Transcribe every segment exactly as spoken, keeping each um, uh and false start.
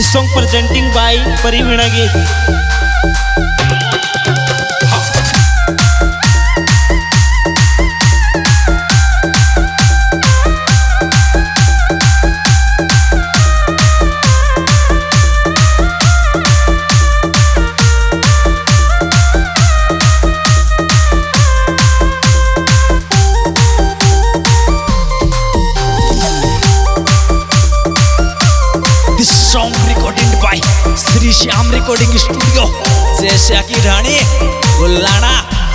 song presenting by Pariveena Geet. This song recorded by Sri Shyam Recording Studio, जैसा की रानी गुल्लाना।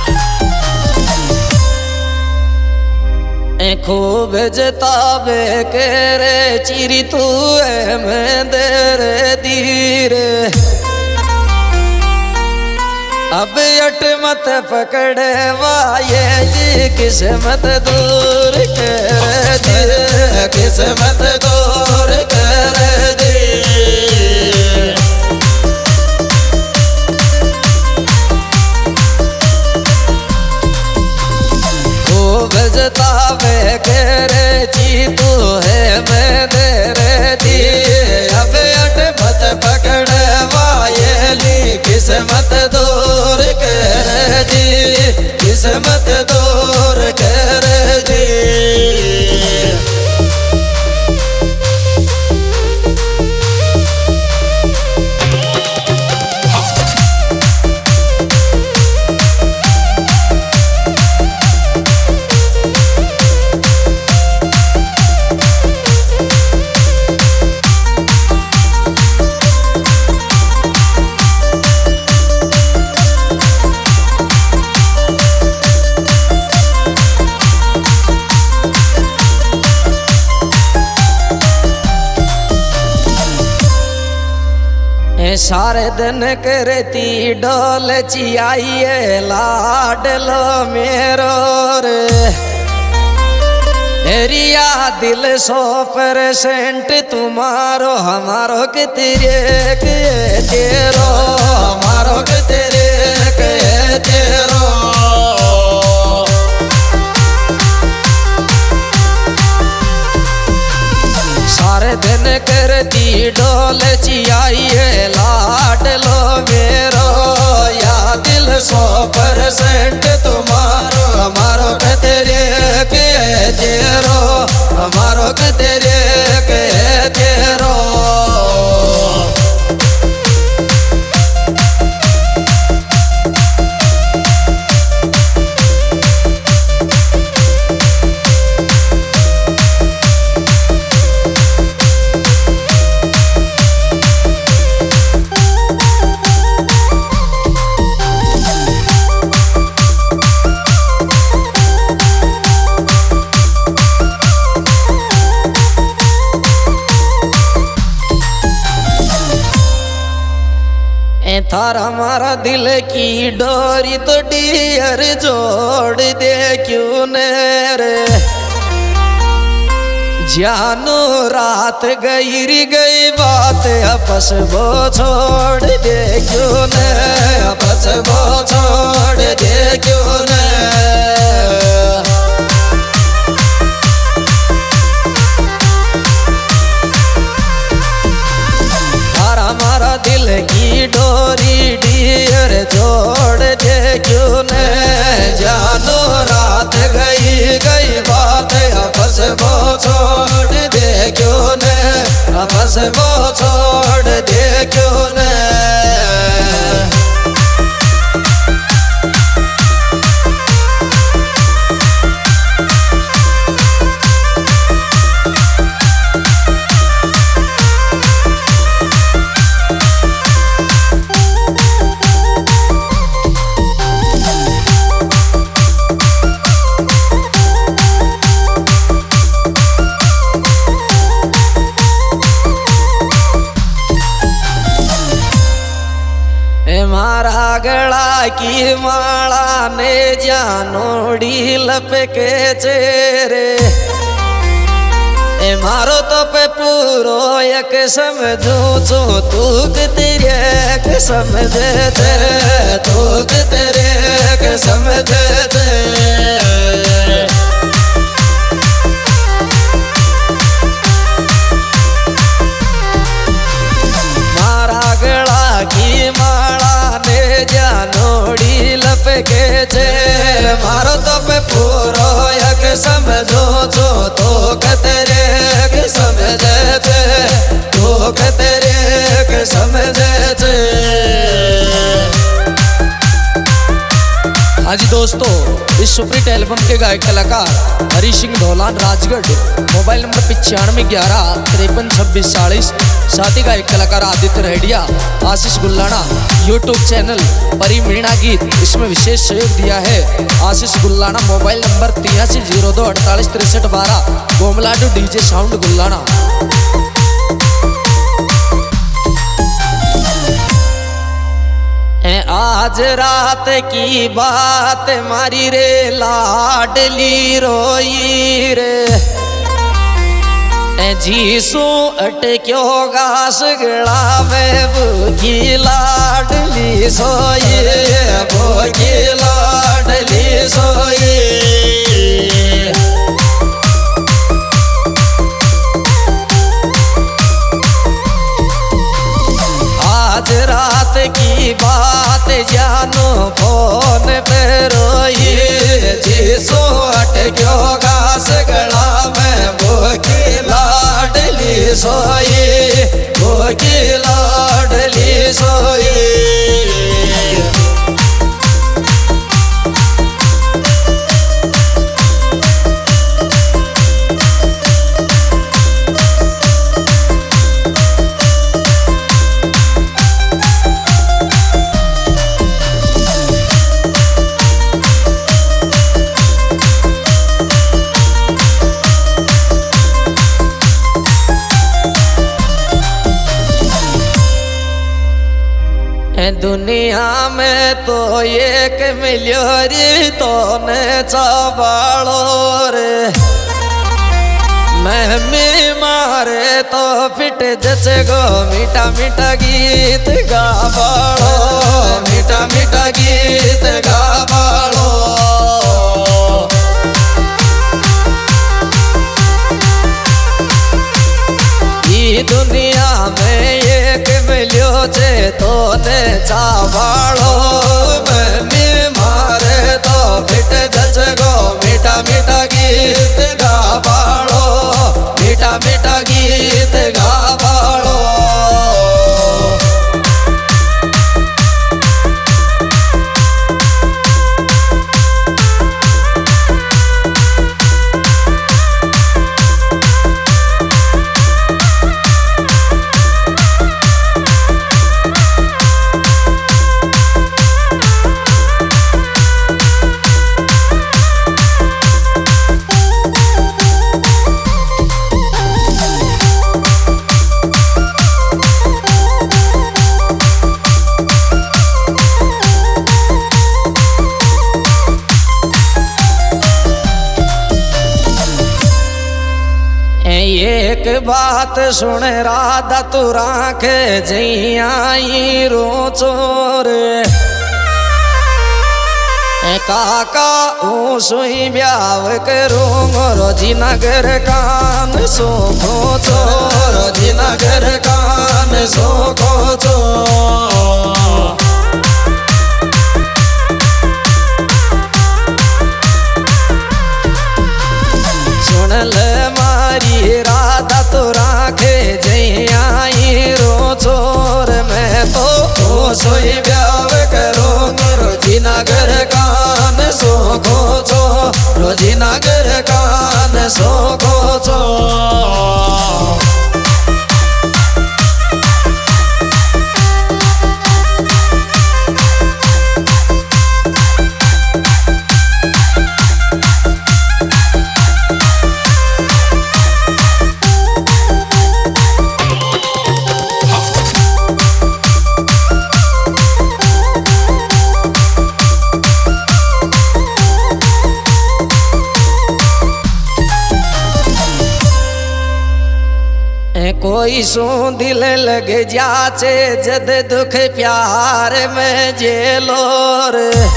खूब जतावे के रे चिरी तू है मैं दे रे धीरे, अब अट मत पकड़े वाये जी किस्मत दूर कर दे, किस्मत दूर कर दे। खूब जतावे के रे जी तू है मैं दे रे दिए, अब अट मत पकड़े वाये किस्मत दूर कर दी, किस्मत दूर कर दी। सारे दिन करती डोल चियाइए लाडलो मेरो रे, रिया दिल सौ परसेंट तुम्हारो हमारो के तेरे के तेरो, हमारो के तेरे के तेरो। सारे दिन करती डोल चियाइए लाडलो मेरो, या दिल सौ परसेंट तुम्हारो हमारो के तेरे के तेरो, हमारो के तेरे के तेरो। थारा हमारा दिल की डोरी तो डियर जोड़ दे क्यों ने रे, जानू रात गई री गई बात आपस वो छोड़ दे क्यों ने, आपस वो छोड़ दे क्यों ने। हमारा दिल की डोरी डियर जोड़ दे क्यों ने, जानो रात गई गई बात आपस वो छोड़ दे क्यों ने, आपस वो छोड़ दे क्यों ने। मारा गला की माला ने जानोड़ी लपके चेरे, ए मारो तो पे पूरो एक समझू चो तूक तेरे एक समझे थे, तूक तेरे एक समझे थे। के छे मारो तो पे पूरो एक समझो छो तो के तेरे के समझे छे तो के तेरे के समझे छे। हाँ जी दोस्तों, इस सुपरहिट एल्बम के गायक कलाकार हरी सिंह धौलान राजगढ़, मोबाइल नंबर पिचानवे ग्यारह तिरपन छब्बीस चालीस। साथ ही गायक कलाकार आदित्य रेडिया, आशीष गुल्लाना, यूट्यूब चैनल परी मीणा गीत, इसमें विशेष सहयोग दिया है आशीष गुल्लाना। मोबाइल नंबर तिरासी जीरो दो अड़तालीस तिरसठ बारह। Gomladu DJ sound Gullana. आज रात की बात मारी रे लाडली रोई रे जीसू अटक्यो घास गला में भूखी लाडली सोई भूखी लाडली सोई। आज रात की बात जानो फोन पे रोई जीसू अटक्यो घास गला में भूखी लाडली सोई भूखी लाडली सोई। दुनिया में तो एक मिलियोरी तो ने चावालो रे मैं मारे तो फिट जचे गो मीठा मीठा गीत गावालो मीठा मीठा गीत गावालो। ई दुनिया में एक मिलियो छे तो ने चावालो मैं मारे तो फिट जच गो मीठा मीठा गीत गावालो मीठा मीठा गीत गावालो। एक बात सुन राधा तू राखे जई रो चोर काका ऊ सुई ब्याव करो रोजी नगर कान सोखो चो रोजी नगर कान सोखो चो। सुन ले मारी राधा तो राखे जई रो चोर मैं तो सोई ब्याव करो रोजी नगर कान सोखो चो रोजी नगर कान सोखो चो। कोई सो दिल लग जाचे जद दुख प्यार में जेलोर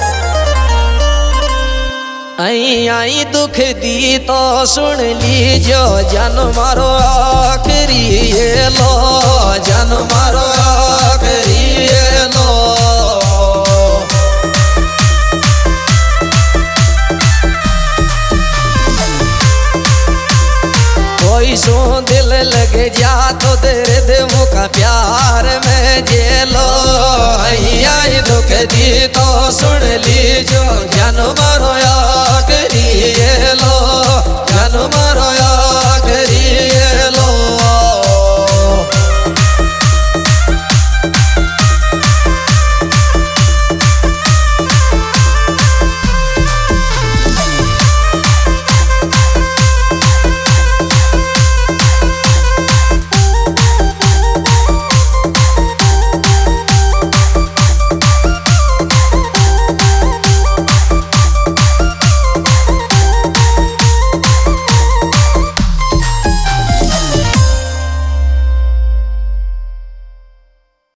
आई आई दुख दी तो सुन लीजो जन मारो आखिरी ये लो जन मारो आखिरी ये लो। जा तो तेरे देवों का प्यार में जेलो। दुख दी तो सुन लीजो जन मरो